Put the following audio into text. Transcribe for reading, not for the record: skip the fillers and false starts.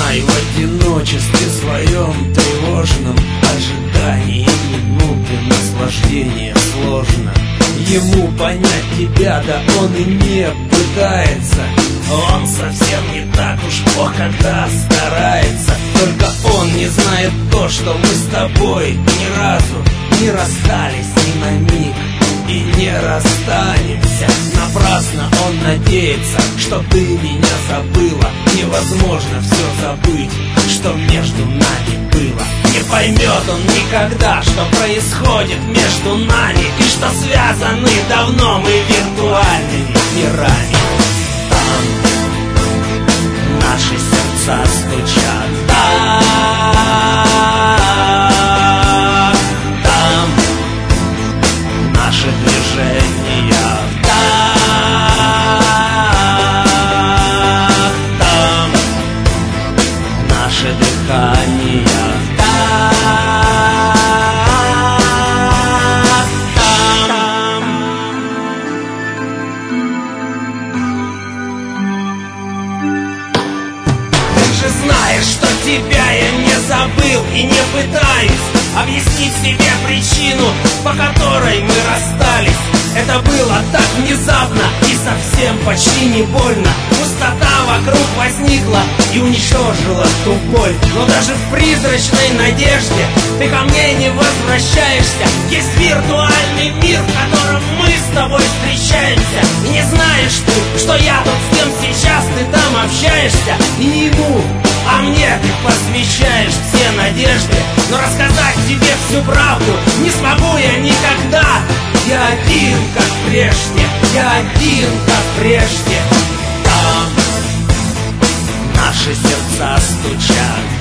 знаю, в одиночестве своем тревожном ожидании минуты наслаждения сложно ему понять тебя, да он и не пытается. Он совсем не так уж плох, когда старается. Только он не знает то, что мы с тобой ни разу не расстались ни на миг и не расстанемся. Напрасно он надеется, что ты меня забыла. Невозможно все забыть, что между нами было. Не поймет он никогда, что происходит между нами, и что связаны давно мы виртуальными мирами. Там наши сердца стучат, там наши движения, там наше дыхание, знаешь, что тебя я не забыл и не пытаюсь объяснить себе причину, по которой мы расстались. Это было так внезапно и совсем почти не больно. Пустота вокруг возникла и уничтожила ту боль. Но даже в призрачной надежде ты ко мне не возвращаешься. Есть виртуальный мир, в котором мы с тобой встречаемся. И не знаешь ты, что я тут с кем сейчас ты там общаешься. И не ему, а мне ты посвящаешь все надежды. Но рассказать тебе всю правду не смогу я никогда. Я один, как прежде, я один, как прежде. Там наши сердца стучат,